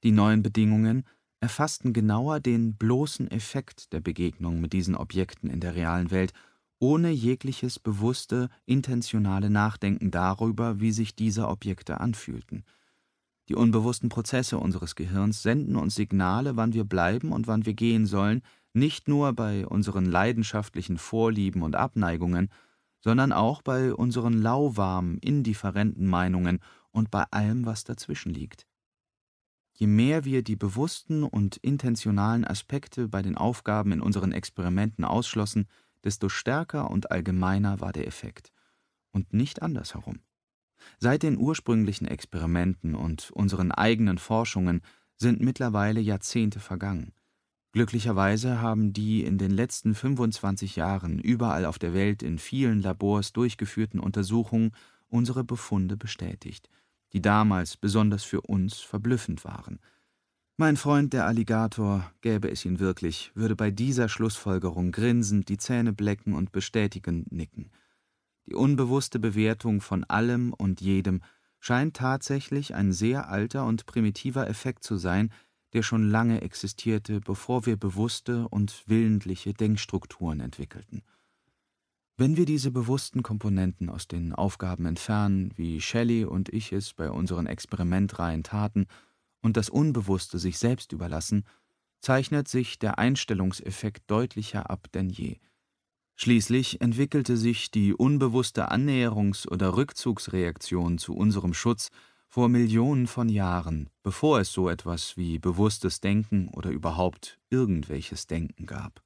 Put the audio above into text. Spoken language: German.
Die neuen Bedingungen erfassten genauer den bloßen Effekt der Begegnung mit diesen Objekten in der realen Welt, ohne jegliches bewusste, intentionale Nachdenken darüber, wie sich diese Objekte anfühlten. Die unbewussten Prozesse unseres Gehirns senden uns Signale, wann wir bleiben und wann wir gehen sollen, nicht nur bei unseren leidenschaftlichen Vorlieben und Abneigungen, sondern auch bei unseren lauwarmen, indifferenten Meinungen und bei allem, was dazwischen liegt. Je mehr wir die bewussten und intentionalen Aspekte bei den Aufgaben in unseren Experimenten ausschlossen, desto stärker und allgemeiner war der Effekt. Und nicht andersherum. Seit den ursprünglichen Experimenten und unseren eigenen Forschungen sind mittlerweile Jahrzehnte vergangen. Glücklicherweise haben die in den letzten 25 Jahren überall auf der Welt in vielen Labors durchgeführten Untersuchungen unsere Befunde bestätigt, die damals besonders für uns verblüffend waren. Mein Freund, der Alligator, gäbe es ihn wirklich, würde bei dieser Schlussfolgerung grinsend die Zähne blecken und bestätigend nicken. Die unbewusste Bewertung von allem und jedem scheint tatsächlich ein sehr alter und primitiver Effekt zu sein, der schon lange existierte, bevor wir bewusste und willentliche Denkstrukturen entwickelten. Wenn wir diese bewussten Komponenten aus den Aufgaben entfernen, wie Shelley und ich es bei unseren Experimentreihen taten, und das Unbewusste sich selbst überlassen, zeichnet sich der Einstellungseffekt deutlicher ab denn je. Schließlich entwickelte sich die unbewusste Annäherungs- oder Rückzugsreaktion zu unserem Schutz vor Millionen von Jahren, bevor es so etwas wie bewusstes Denken oder überhaupt irgendwelches Denken gab.